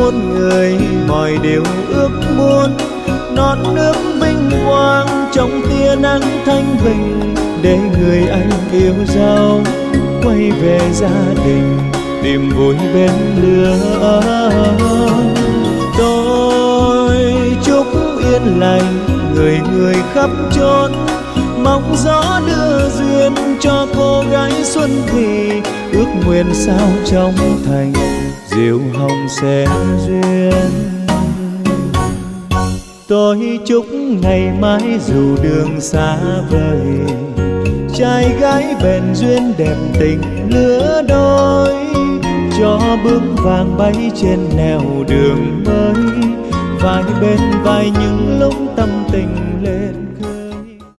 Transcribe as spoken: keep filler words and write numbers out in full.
một người mọi điều ước muốn, non nước vinh quang trong tia nắng thanh bình, để người anh yêu dấu quay về gia đình tìm vui bên lửa. Tôi chúc yên lành người người khắp chốn, mong gió đưa duyên cho cô gái xuân thì, ước nguyện sao trong thành diệu hồng sẽ duyên. Tôi chúc ngày mai dù đường xa vời, trai gái bền duyên đẹp tình lứa đôi, cho bước vàng bay trên nẻo đường mới, vai bên vai những lúc tâm tình